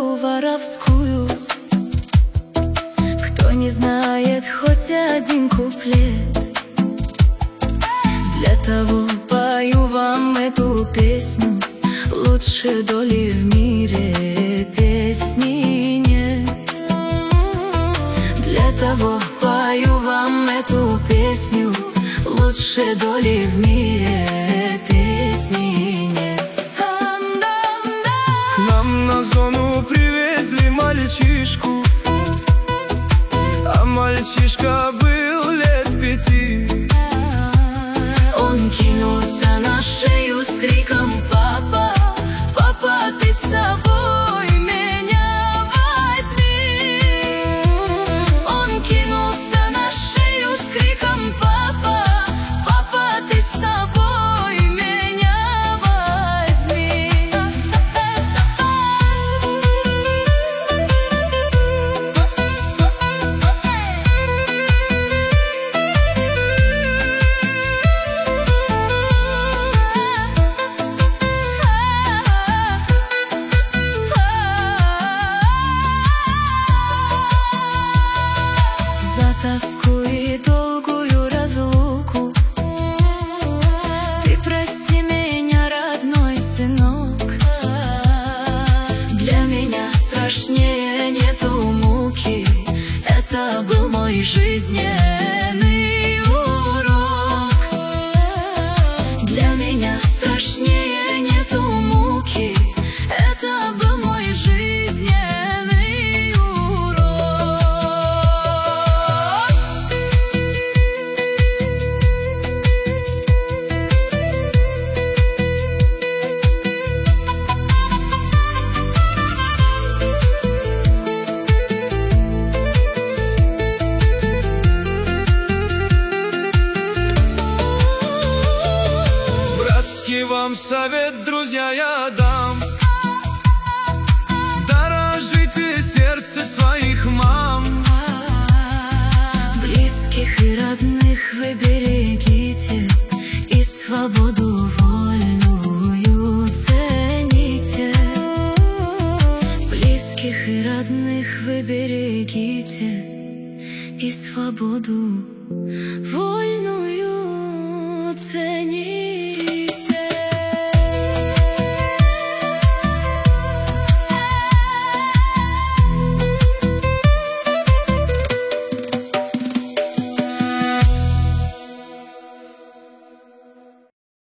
свою воровскую. Кто не знает хоть один куплет, для того пою вам эту песню. Лучше доли в мире песни нет. Для того пою вам эту песню. Лучше доли в мире песни нет. К нам на зону привезли мальчишку, а мальчишка был лет 5. Он кинулся на шею с криком: «Папа, папа, ты с собой меня возьми!» Он кинулся на шею с криком: «Папа, папа, ты с собой меня возьми!» За тоску и долгую разлуку ты прости меня, родной сынок. Для меня страшнее нету муки. Это был мой жизненный урок. Для меня страшнее нету муки. Это был мой жизненный урок. Братский вам совет, друзья, я дам: дорожите сердце своих мам. Близких и родных вы берегите, и свободу вольную цените. Близких и родных вы берегите, и свободу вольную цените.